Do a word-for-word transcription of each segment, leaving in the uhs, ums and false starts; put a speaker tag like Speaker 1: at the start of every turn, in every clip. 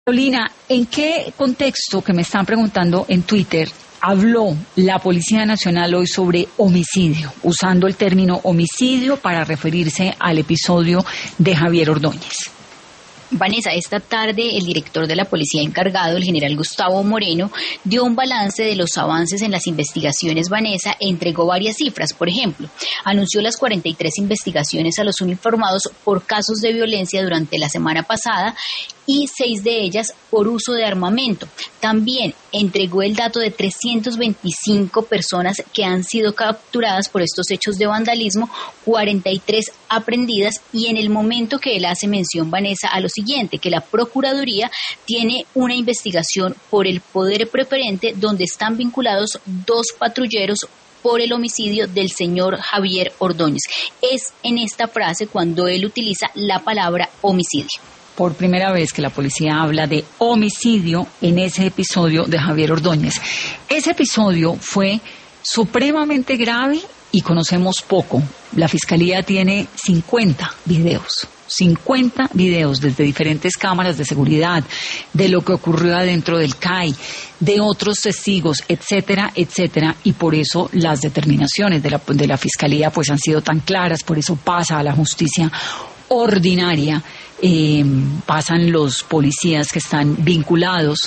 Speaker 1: Carolina, ¿en qué contexto, que me están preguntando en Twitter, habló la Policía Nacional hoy sobre homicidio, usando el término homicidio para referirse al episodio de Javier Ordóñez?
Speaker 2: Vanessa, esta tarde el director de la policía encargado, el general Gustavo Moreno, dio un balance de los avances en las investigaciones. Vanessa entregó varias cifras. Por ejemplo, anunció las cuarenta y tres investigaciones a los uniformados por casos de violencia durante la semana pasada y seis de ellas por uso de armamento. También entregó el dato de trescientas veinticinco personas que han sido capturadas por estos hechos de vandalismo, cuarenta y tres aprendidas, y en el momento que él hace mención, Vanessa, a lo siguiente, que la Procuraduría tiene una investigación por el poder preferente donde están vinculados dos patrulleros por el homicidio del señor Javier Ordóñez. Es en esta frase cuando él utiliza la palabra homicidio.
Speaker 1: Por primera vez que la policía habla de homicidio en ese episodio de Javier Ordóñez. Ese episodio fue supremamente grave y conocemos poco. La Fiscalía tiene cincuenta videos, cincuenta videos desde diferentes cámaras de seguridad, de lo que ocurrió adentro del C A I, de otros testigos, etcétera, etcétera, y por eso las determinaciones de la, de la Fiscalía pues han sido tan claras, por eso pasa a la justicia ordinaria. Eh, pasan los policías que están vinculados,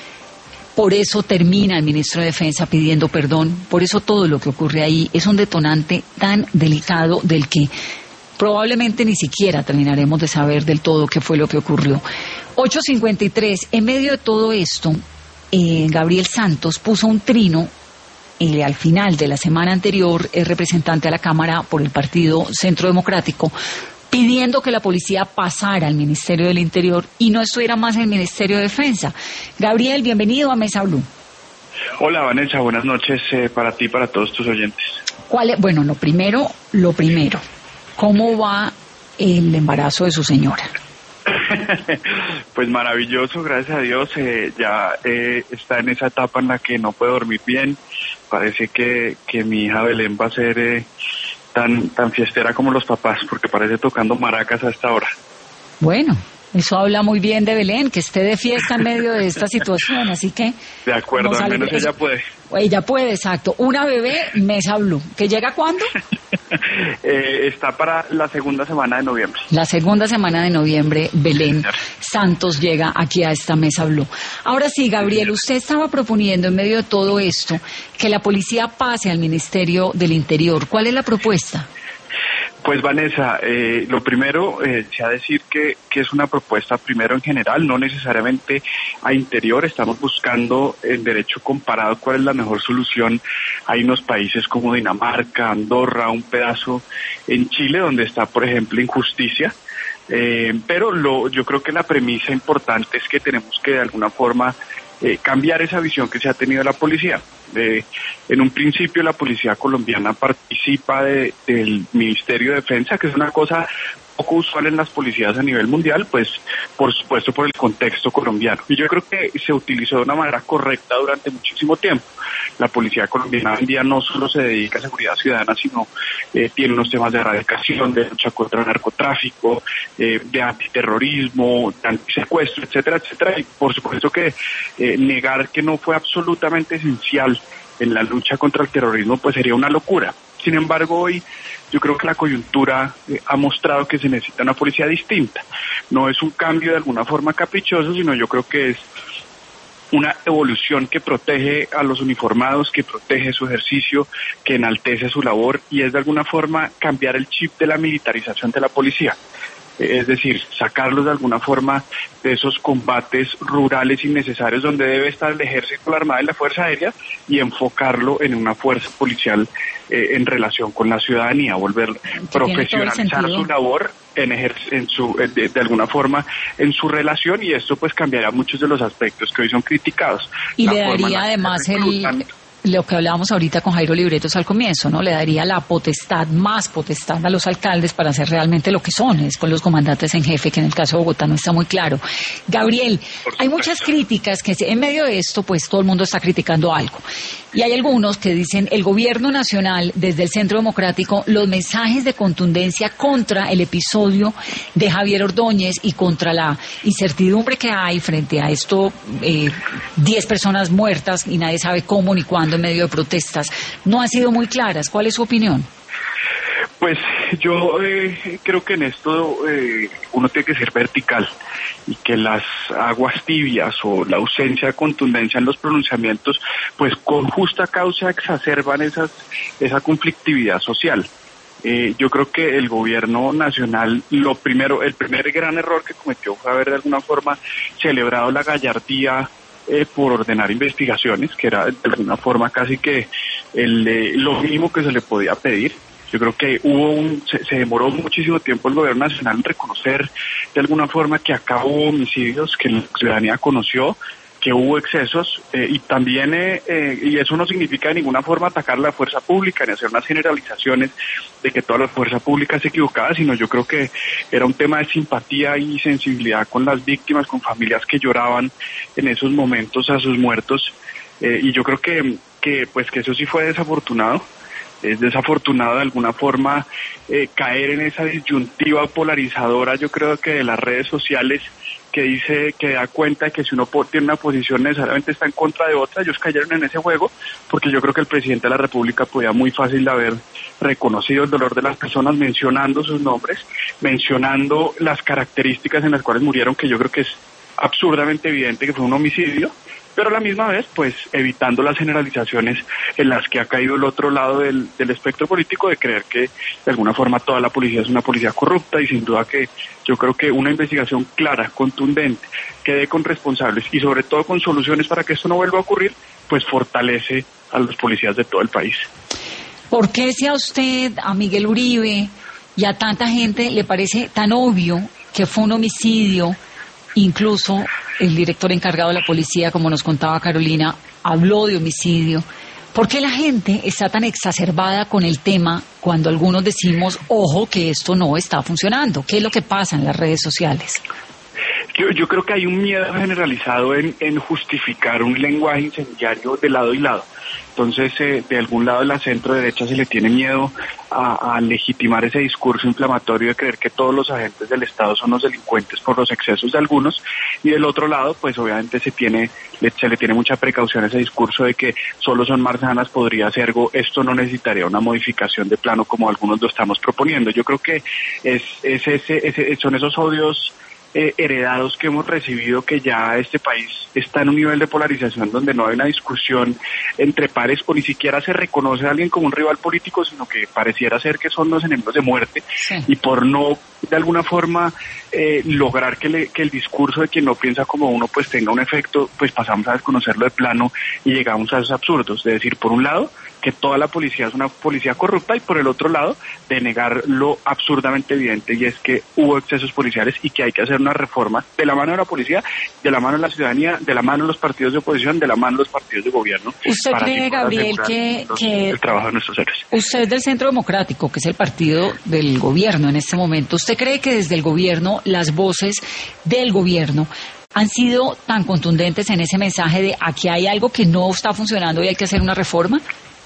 Speaker 1: por eso termina el ministro de Defensa pidiendo perdón, por eso todo lo que ocurre ahí es un detonante tan delicado del que probablemente ni siquiera terminaremos de saber del todo qué fue lo que ocurrió. ocho cincuenta y tres, en medio de todo esto, eh, Gabriel Santos puso un trino. Eh, al final de la semana anterior, es representante a la Cámara por el Partido Centro Democrático, pidiendo que la policía pasara al Ministerio del Interior y no estuviera más en el Ministerio de Defensa. Gabriel, bienvenido a Mesa Blue.
Speaker 3: Hola Vanessa, buenas noches eh, para ti y para todos tus oyentes.
Speaker 1: ¿Cuál es? Bueno, lo primero, lo primero, ¿cómo va el embarazo de su señora?
Speaker 3: Pues maravilloso, gracias a Dios. Eh, ya eh, está en esa etapa en la que no puede dormir bien. Parece que, que mi hija Belén va a ser Eh, Tan, tan fiestera como los papás, porque parece tocando maracas a esta hora.
Speaker 1: Bueno, eso habla muy bien de Belén, que esté de fiesta en medio de esta situación, así que...
Speaker 3: De acuerdo, al menos ella puede.
Speaker 1: Ella puede, exacto. Una bebé, Mesa Blue. ¿Que llega cuándo?
Speaker 3: eh, está para la segunda semana de noviembre.
Speaker 1: La segunda semana de noviembre, Belén Santos llega aquí a esta Mesa Blue. Ahora sí, Gabriel, usted estaba proponiendo en medio de todo esto que la policía pase al Ministerio del Interior. ¿Cuál es la propuesta?
Speaker 3: Pues Vanessa, eh, lo primero, eh, se ha de decir que, que es una propuesta primero en general, no necesariamente a interior. Estamos buscando en derecho comparado cuál es la mejor solución. Hay unos países como Dinamarca, Andorra, un pedazo en Chile donde está, por ejemplo, injusticia. Eh, pero lo, yo creo que la premisa importante es que tenemos que de alguna forma eh, cambiar esa visión que se ha tenido de la policía. De, en un principio la policía colombiana participa de, del Ministerio de Defensa, que es una cosa poco usual en las policías a nivel mundial, pues por supuesto por el contexto colombiano. Y yo creo que se utilizó de una manera correcta durante muchísimo tiempo. La policía colombiana hoy en día no solo se dedica a seguridad ciudadana, sino eh, tiene unos temas de erradicación, de lucha contra el narcotráfico, eh, de antiterrorismo, de antisecuestro, etcétera, etcétera. Y por supuesto que eh, negar que no fue absolutamente esencial en la lucha contra el terrorismo pues sería una locura. Sin embargo, hoy yo creo que la coyuntura eh, ha mostrado que se necesita una policía distinta. No es un cambio de alguna forma caprichoso, sino yo creo que es una evolución que protege a los uniformados, que protege su ejercicio, que enaltece su labor, y es de alguna forma cambiar el chip de la militarización de la policía. Es decir, sacarlos de alguna forma de esos combates rurales innecesarios donde debe estar el ejército, la armada y la fuerza aérea, y enfocarlo en una fuerza policial eh, en relación con la ciudadanía, volver profesionalizar su labor en, ejer- en su de, de alguna forma en su relación, y esto pues cambiará muchos de los aspectos que hoy son criticados.
Speaker 1: Y la le daría además el... lo que hablábamos ahorita con Jairo Libretos al comienzo, ¿no? Le daría la potestad, más potestad a los alcaldes para hacer realmente lo que son, es con los comandantes en jefe, que en el caso de Bogotá no está muy claro. Gabriel, hay muchas críticas que en medio de esto, pues todo el mundo está criticando algo. Y hay algunos que dicen, el gobierno nacional, desde el Centro Democrático, los mensajes de contundencia contra el episodio de Javier Ordóñez y contra la incertidumbre que hay frente a esto, eh, diez personas muertas y nadie sabe cómo ni cuándo en medio de protestas, no han sido muy claras. ¿Cuál es su opinión?
Speaker 3: Pues yo eh, creo que en esto eh, uno tiene que ser vertical y que las aguas tibias o la ausencia de contundencia en los pronunciamientos, pues con justa causa exacerban esas, esa conflictividad social. Eh, yo creo que el gobierno nacional, lo primero, el primer gran error que cometió fue haber de alguna forma celebrado la gallardía Eh, por ordenar investigaciones, que era de alguna forma casi que el, eh, lo mínimo que se le podía pedir. Yo creo que hubo un, se, se demoró muchísimo tiempo el gobierno nacional en reconocer de alguna forma que acá hubo homicidios, que la ciudadanía conoció, que hubo excesos, eh, y también, eh, eh, y eso no significa de ninguna forma atacar la fuerza pública ni hacer unas generalizaciones de que toda la fuerza pública es equivocada, sino yo creo que era un tema de simpatía y sensibilidad con las víctimas, con familias que lloraban en esos momentos a sus muertos, eh, y yo creo que, que, pues que eso sí fue desafortunado. Es desafortunado de alguna forma eh, caer en esa disyuntiva polarizadora, yo creo que de las redes sociales, que dice, que da cuenta de que si uno tiene una posición necesariamente está en contra de otra. Ellos cayeron en ese juego porque yo creo que el presidente de la República podía muy fácil haber reconocido el dolor de las personas, mencionando sus nombres, mencionando las características en las cuales murieron, que yo creo que es absurdamente evidente que fue un homicidio, pero a la misma vez, pues, evitando las generalizaciones en las que ha caído el otro lado del, del espectro político, de creer que de alguna forma toda la policía es una policía corrupta, y sin duda que yo creo que una investigación clara, contundente, que dé con responsables y sobre todo con soluciones para que esto no vuelva a ocurrir, pues fortalece a los policías de todo el país.
Speaker 1: ¿Por qué si a usted, a Miguel Uribe y a tanta gente le parece tan obvio que fue un homicidio? Incluso el director encargado de la policía, como nos contaba Carolina, habló de homicidio. ¿Por qué la gente está tan exacerbada con el tema cuando algunos decimos, ojo, que esto no está funcionando? ¿Qué es lo que pasa en las redes sociales?
Speaker 3: Yo, yo creo que hay un miedo generalizado en, en justificar un lenguaje incendiario de lado y lado. Entonces, eh, de algún lado de la centro derecha se le tiene miedo a, a legitimar ese discurso inflamatorio de creer que todos los agentes del Estado son los delincuentes por los excesos de algunos, y del otro lado, pues obviamente se tiene le, se le tiene mucha precaución a ese discurso de que solo son manzanas, podría ser algo, esto no necesitaría una modificación de plano como algunos lo estamos proponiendo. Yo creo que es, es ese, ese, son esos odios Eh, heredados que hemos recibido, que ya este país está en un nivel de polarización donde no hay una discusión entre pares, o ni siquiera se reconoce a alguien como un rival político, sino que pareciera ser que son los enemigos de muerte, sí. Y por no de alguna forma eh, lograr que, le, que el discurso de quien no piensa como uno pues tenga un efecto, pues pasamos a desconocerlo de plano y llegamos a esos absurdos, de decir por un lado que toda la policía es una policía corrupta, y por el otro lado de negar lo absurdamente evidente, y es que hubo excesos policiales y que hay que hacer una reforma de la mano de la policía, de la mano de la ciudadanía, de la mano de los partidos de oposición, de la mano de los partidos de gobierno.
Speaker 1: ¿Usted cree, Gabriel, que,
Speaker 3: los,
Speaker 1: que
Speaker 3: el trabajo de nuestros héroes?
Speaker 1: Usted es del Centro Democrático, que es el partido del gobierno en este momento. ¿Usted cree que desde el gobierno las voces del gobierno han sido tan contundentes en ese mensaje de aquí hay algo que no está funcionando y hay que hacer una reforma?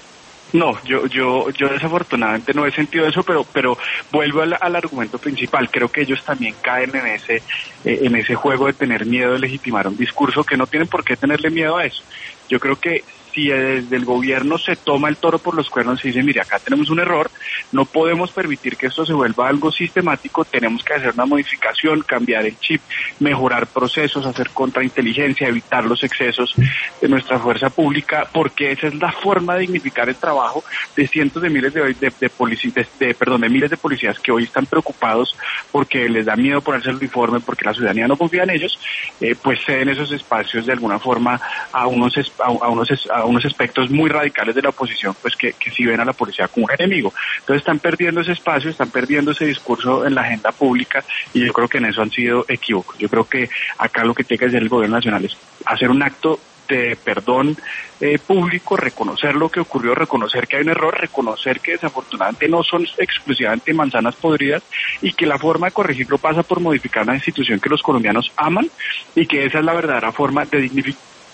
Speaker 3: No, yo yo yo desafortunadamente no he sentido eso, pero pero vuelvo al, al argumento principal. Creo que ellos también caen en ese eh, en ese juego de tener miedo de legitimar un discurso, que no tienen por qué tenerle miedo a eso. Yo creo que si desde el gobierno se toma el toro por los cuernos y dice, mire, acá tenemos un error, no podemos permitir que esto se vuelva algo sistemático, tenemos que hacer una modificación, cambiar el chip, mejorar procesos, hacer contrainteligencia, evitar los excesos de nuestra fuerza pública, porque esa es la forma de dignificar el trabajo de cientos de miles de, de, de, polici, de, de, perdón, de miles de policías que hoy están preocupados porque les da miedo ponerse el uniforme, porque la ciudadanía no confía en ellos, eh, pues ceden esos espacios de alguna forma a unos, a, a unos a unos aspectos muy radicales de la oposición, pues que, que sí ven a la policía como un enemigo. Entonces están perdiendo ese espacio, están perdiendo ese discurso en la agenda pública, y yo creo que en eso han sido equívocos. Yo creo que acá lo que tiene que hacer el gobierno nacional es hacer un acto de perdón eh, público, reconocer lo que ocurrió, reconocer que hay un error, reconocer que desafortunadamente no son exclusivamente manzanas podridas, y que la forma de corregirlo pasa por modificar una institución que los colombianos aman, y que esa es la verdadera forma de dignificar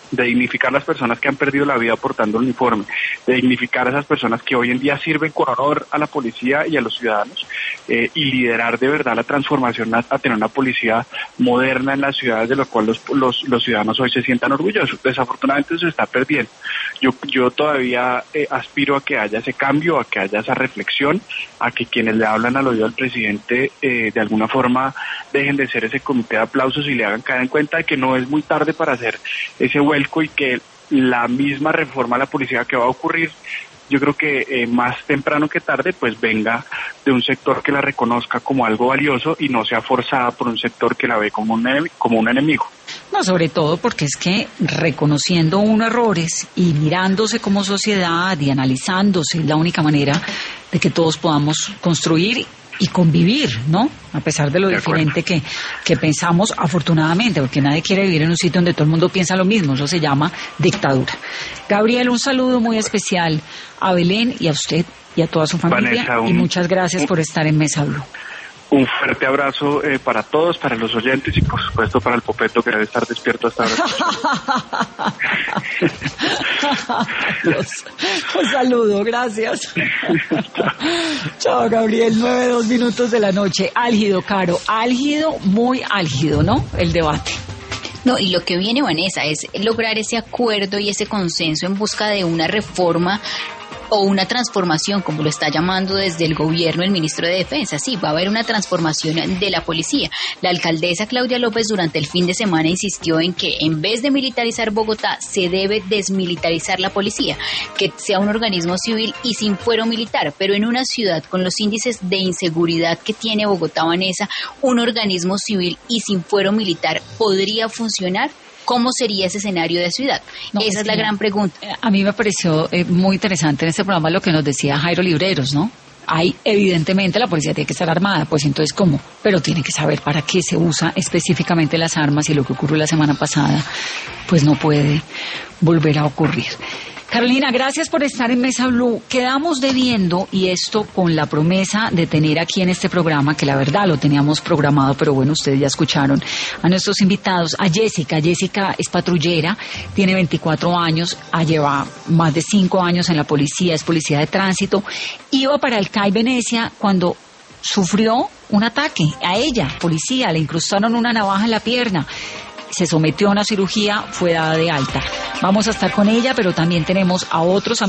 Speaker 3: de dignificar a las personas que han perdido la vida portando el uniforme, de dignificar a esas personas que hoy en día sirven con honor a la policía y a los ciudadanos, eh, y liderar de verdad la transformación a, a tener una policía moderna en las ciudades de lo cual los, los, los ciudadanos hoy se sientan orgullosos. Desafortunadamente eso se está perdiendo. Yo, yo todavía eh, aspiro a que haya ese cambio, a que haya esa reflexión, a que quienes le hablan al oído al presidente eh, de alguna forma dejen de ser ese comité de aplausos y le hagan caer en cuenta de que no es muy tarde para hacer ese vuelco y que la misma reforma a la policía que va a ocurrir, yo creo que eh, más temprano que tarde, pues venga de un sector que la reconozca como algo valioso y no sea forzada por un sector que la ve como un, como un enemigo.
Speaker 1: No, sobre todo porque es que reconociendo uno errores y mirándose como sociedad y analizándose es la única manera de que todos podamos construir y convivir, ¿no? A pesar de lo de diferente que, que pensamos, afortunadamente, porque nadie quiere vivir en un sitio donde todo el mundo piensa lo mismo, eso se llama dictadura. Gabriel, un saludo muy especial a Belén y a usted y a toda su familia, Vanessa, un, y muchas gracias un, por estar en Mesa Blue.
Speaker 3: Un fuerte abrazo eh, para todos, para los oyentes y por supuesto para el Popeto que debe estar despierto hasta ahora.
Speaker 1: Un saludo, gracias. Chao, Gabriel, nueve, dos minutos de la noche. Álgido, Caro, álgido, muy álgido, ¿no? El debate.
Speaker 2: No, y lo que viene, Vanessa, es lograr ese acuerdo y ese consenso en busca de una reforma o una transformación, como lo está llamando desde el gobierno el ministro de Defensa. Sí, va a haber una transformación de la policía. La alcaldesa Claudia López durante el fin de semana insistió en que en vez de militarizar Bogotá, se debe desmilitarizar la policía, que sea un organismo civil y sin fuero militar, pero en una ciudad con los índices de inseguridad que tiene Bogotá, Vanessa, un organismo civil y sin fuero militar ¿podría funcionar? ¿Cómo sería ese escenario de ciudad? No, Esa es, es la gran pregunta.
Speaker 1: A mí me pareció eh, muy interesante en este programa lo que nos decía Jairo Libreros, ¿no? Hay, evidentemente, la policía tiene que estar armada, pues entonces, ¿cómo? Pero tiene que saber para qué se usa específicamente las armas y lo que ocurrió la semana pasada, pues no puede volver a ocurrir. Carolina, gracias por estar en Mesa Blue. Quedamos debiendo, y esto con la promesa de tener aquí en este programa, que la verdad lo teníamos programado, pero bueno, ustedes ya escucharon, a nuestros invitados, a Jessica. Jessica es patrullera, tiene veinticuatro años, lleva más de cinco años en la policía, es policía de tránsito. Iba para el C A I Venecia cuando sufrió un ataque a ella, policía, le incrustaron una navaja en la pierna. Se sometió a una cirugía, fue dada de alta. Vamos a estar con ella, pero también tenemos a otros amigos